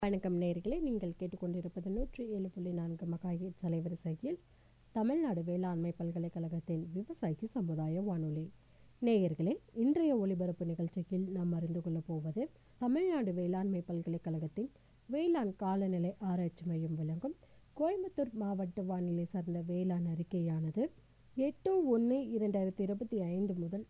வணக்கம் நேயர்களே, நீங்கள் கேட்டுக்கொண்டிருப்பது 107.4 மெகாஹெர்ட்ஸ் அலைவரிசையில் தமிழ்நாடு வேளாண்மை பல்கலைக்கழகத்தின் விவசாயி சமுதாய வானொலி. நேயர்களே, இன்றைய ஒலிபரப்பு நிகழ்ச்சியில் நாம் அறிந்து கொள்ளப் போவது தமிழ்நாடு வேளாண்மை பல்கலைக்கழகத்தின் வேளாண் காலநிலை ஆராய்ச்சி மையம் வழங்கும் கோயம்புத்தூர் மாவட்ட வானிலை சார்ந்த வேளாண் அறிக்கையானது 8/1/2025 முதல்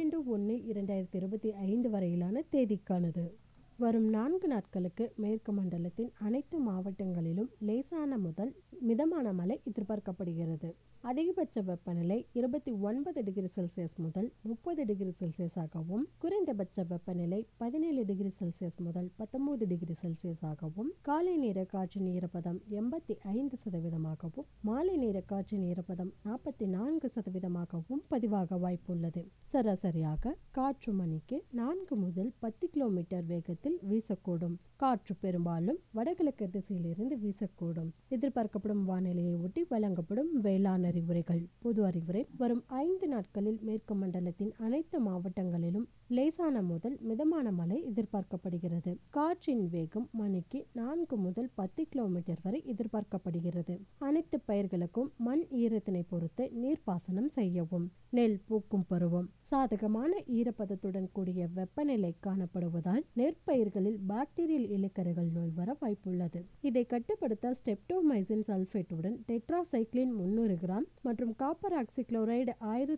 12/1/2025 வரையிலான தேதிக்கானது. வரும் 4 நாட்களுக்கு மேற்கு மண்டலத்தின் அனைத்து மாவட்டங்களிலும் லேசான முதல் மிதமான மழை எதிர்பார்க்கப்படுகிறது. அதிகபட்ச வெப்பநிலை 29 டிகிரி செல்சியஸ் முதல் 30 டிகிரி செல்சியஸாகவும், குறைந்தபட்ச வெப்பநிலை 17 டிகிரி செல்சியஸ் முதல் 19 டிகிரி செல்சியஸாகவும், காலை நேர காற்றின் ஈரப்பதம் 85%ஆகவும், மாலை நேர காற்றின் ஈரப்பதம் 44%ஆகவும் பதிவாக வாய்ப்புள்ளது. சராசரியாக காற்று மணிக்கு 4 முதல் 10 கிலோமீட்டர் வேகத்தில் வீசக்கூடும். காற்று பெரும்பாலும் வடகிழக்கு திசையிலிருந்து வீசக்கூடும். எதிர்பார்க்கப்படும் வானிலையை ஒட்டி வழங்கப்படும் வேளாண் அறிவுரைகள். பொது அறிவுரை: வரும் 5 நாட்களில் மேற்கு மண்டலத்தின் அனைத்து மாவட்டங்களிலும் லேசான முதல் மிதமான மழை எதிர்பார்க்கப்படுகிறது. காற்றின் வேகம் மணிக்கு 4 முதல் 10 கிலோமீட்டர் வரை எதிர்பார்க்கப்படுகிறது. அனைத்து பயிர்களுக்கும் மண் ஈரத்தினை பொறுத்து நீர்ப்பாசனம் செய்யவும். நெல் பூக்கும் பருவம். சாதகமான ஈரப்பதத்துடன் கூடிய வெப்பநிலை காணப்படுவதால் நெற்பயிர்களில் பாக்டீரியல் இலைக்கருகள் நோய் வர வாய்ப்புள்ளது. இதை கட்டுப்படுத்த ஸ்டெப்டோமைசின் சல்பேட்டுடன் டெட்ராசைக்ளின் 300 கிராம் மற்றும் காப்பர் ஆக்சிக்ளோரைடு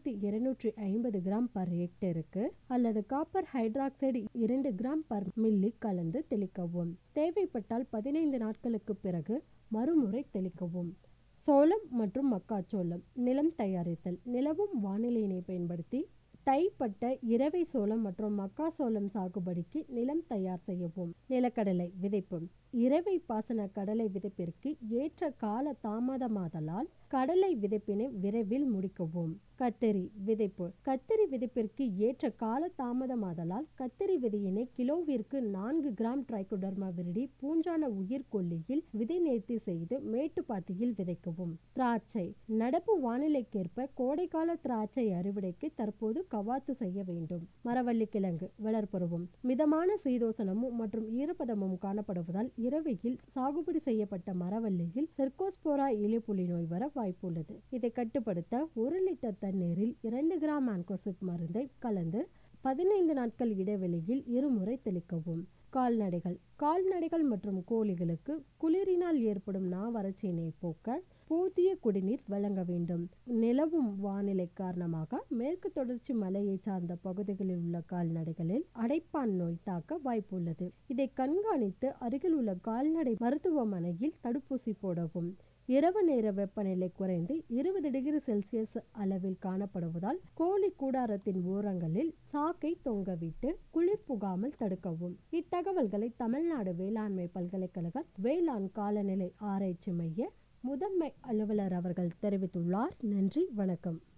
1250 கிராம் பர் ஹெக்டேருக்கு அல்லது copper hydroxide 2 gram per milli கலந்து தெளிக்கவும். தேவைப்பட்டால் 15 நாட்களுக்கு பிறகு மறுமுறை தெளிக்கவும். சோளம் மற்றும் மக்காச்சோளம் நிலம் தயாரித்தல். நிலவும் வானிலையினை பயன்படுத்தி தைப்பட்ட இரவை சோளம் மற்றும் மக்காசோளம் சாகுபடிக்கு நிலம் தயார் செய்யவும். நிலக்கடலை விதைப்பு. இரவை பாசன கடலை விதைப்பிற்கு ஏற்ற கால தாமதமாதலால் கடலை விதைப்பினை விரைவில் முடிக்கவும். கத்தரி விதைப்பு. கத்தரி விதைப்பிற்கு ஏற்ற கால தாமதமாதலால் கத்தரி விதையினை கிலோவிற்கு 4 கிராம் ட்ரைகோடர்மா விரிடி பூஞ்சான உயிர்கொல்லியில் விதை நேர்த்தி செய்து மேட்டுப்பாத்தியில் விதைக்கவும். திராட்சை. நடப்பு வானிலைக்கேற்ப கோடைக்கால திராட்சை அறுவடைக்கு தற்போது கவாத்து செய்ய வேண்டும். மரவள்ளி கிழங்கு வளர்ப்பருவம். மிதமான சீதோசனமும் மற்றும் ஈரப்பதமும் காணப்படுவதால் இரவையில் சாகுபடி செய்யப்பட்ட மரவள்ளியில் செர்கோஸ்போரா இலைப்புலி நோய் வர வாய்ப்புள்ளது. இதை கட்டுப்படுத்த 1 லிட்டர் தண்ணீரில் 2 கிராம் ஆன்கோசிப் மருந்தை கலந்து 15 நாட்கள் இடைவெளியில் இருமுறை தெளிக்கவும். கால்நடைகள் மற்றும் கோழிகளுக்கு குளிரினால் ஏற்படும் நாவறட்சியினை போக்க போதிய குடிநீர் வழங்க வேண்டும். நிலவும் வானிலை காரணமாக மேற்கு தொடர்ச்சி மலையை சார்ந்த பகுதிகளில் உள்ள கால்நடைகளில் அடைப்பான் நோய் தாக்க வாய்ப்புள்ளது. இதை கண்காணித்து அருகில் உள்ள கால்நடை மருத்துவமனையில் தடுப்பூசி போடவும். இரவு நேர வெப்பநிலை குறைந்து 20 டிகிரி செல்சியஸ் அளவில் காணப்படுவதால் கோழி கூடாரத்தின் ஓரங்களில் சாக்கை தொங்கவிட்டு குளிர் புகாமல் தடுக்கவும். இத்தகவல்களை தமிழ்நாடு வேளாண்மை பல்கலைக்கழக வேளாண் காலநிலை ஆராய்ச்சி மைய முதன்மை அலுவலர் அவர்கள் தெரிவித்துள்ளார். நன்றி, வணக்கம்.